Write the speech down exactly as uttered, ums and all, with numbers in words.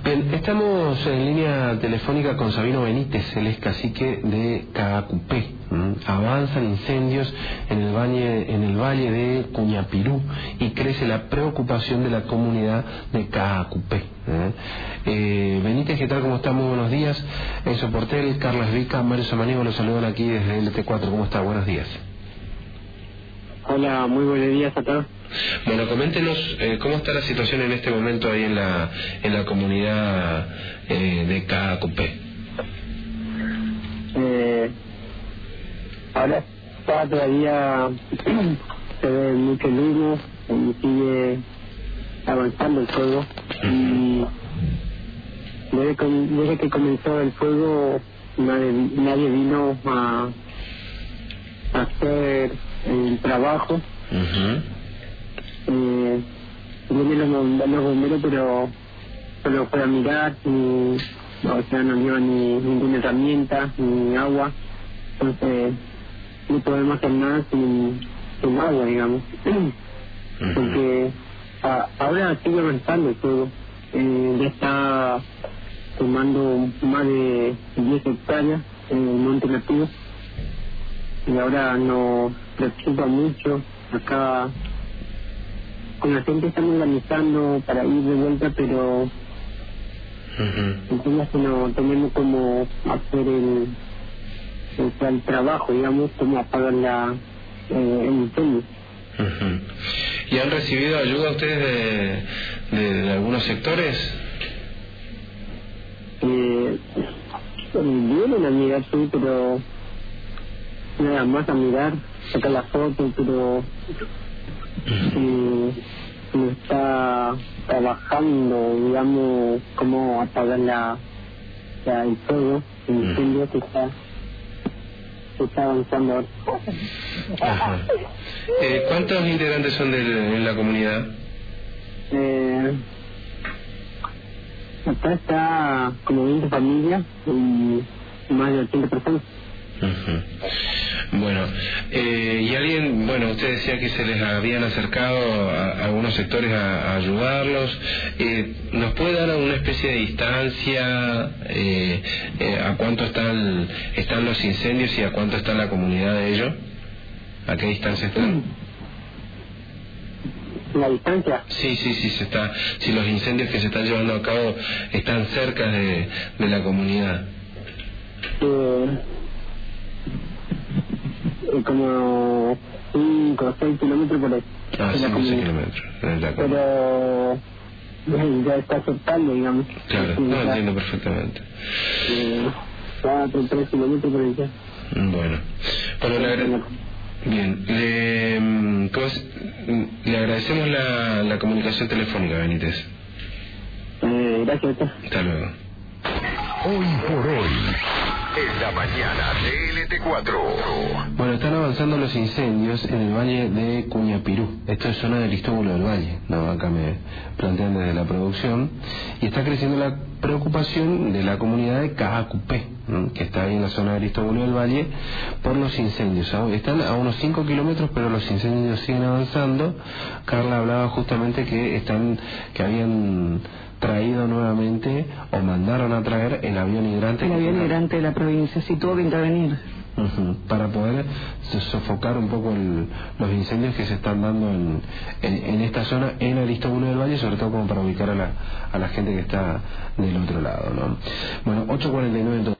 Bien, estamos en línea telefónica con Sabino Benítez, él es cacique de Caacupé. ¿Mm? Avanzan incendios en el valle, en el valle de Cuñapirú y crece la preocupación de la comunidad de Caacupé. ¿Eh? Eh, Benítez, ¿qué tal? ¿Cómo está? Muy buenos días. Enzo Portel, Carlos Vica, Mario Samaniego, los saludan aquí desde L T cuatro. ¿Cómo está? Buenos días. Hola, muy buenos días a todos. Bueno, coméntenos eh, cómo está la situación en este momento ahí en la en la comunidad eh, de Caacupé. Eh, ahora está todavía se ve mucho humo y sigue avanzando el fuego. Y desde, desde que comenzó el fuego nadie, nadie vino a, a hacer el trabajo. Uh-huh. Eh, vienen los, los bomberos, pero solo fue a mirar, ni, o sea, no lleva ni ninguna herramienta, ni agua, entonces no podemos hacer nada sin, sin agua, digamos. Uh-huh. Porque a, ahora sigue avanzando el fuego, eh, ya está tomando más de diez hectáreas en el monte nativo, y ahora nos preocupa mucho. Acá con la gente estamos organizando para ir de vuelta, pero uh-huh. entonces no tenemos como hacer el, el, el trabajo, digamos, como apagar la, eh, el incendio. Uh-huh. ¿Y han recibido ayuda ustedes de, de, de algunos sectores? Eh, vienen a mirar, sí, pero nada más a mirar, sacar la foto, pero eh, no está trabajando, digamos, cómo apagar la, la el fuego, el incendio que está, que está avanzando ahora. Ajá. Eh, ¿Cuántos integrantes son de, en la comunidad? Eh, acá está como veinte familias y más de ochenta personas. Uh-huh. Bueno, eh, y alguien, bueno, usted decía que se les habían acercado a, a algunos sectores a, a ayudarlos. Eh, ¿Nos puede dar alguna especie de distancia eh, eh, a cuánto están están los incendios y a cuánto está la comunidad de ellos? ¿A qué distancia están? ¿La distancia? Sí, sí, sí, se está. Si los incendios que se están llevando a cabo están cerca de, de la comunidad. Eh, como cinco o seis kilómetros por ahí. Ah, cinco o seis kilómetros. Pero eh, ya está aceptando, digamos. Claro, sí, no, ya, entiendo perfectamente. Eh, cuatro o tres kilómetros por ahí ya. Bueno, bueno, le, agra bien, le, ¿cómo es? Le agradecemos la, la comunicación telefónica, Benítez. Eh, gracias. Hasta luego. Hoy por hoy, en la mañana de L T cuatro. Bueno, están avanzando los incendios en el valle de Cuñapirú. Esto es zona del Istóbulo del Valle, no, acá me plantean desde la producción. Y está creciendo la preocupación de la comunidad de Caacupé, ¿no?, que está ahí en la zona del Istóbulo del Valle, por los incendios. Están a unos cinco kilómetros, pero los incendios siguen avanzando. Carla hablaba justamente que están, que habían traído nuevamente o mandaron a traer el avión hidrante. El avión hidrante de la provincia, sí tuvo que intervenir. Uh-huh. Para poder sofocar un poco el, los incendios que se están dando en, en, en esta zona, en el Istóbulo del Valle, sobre todo como para ubicar a la, a la gente que está del otro lado, ¿no? Bueno, ocho cuarenta y nueve.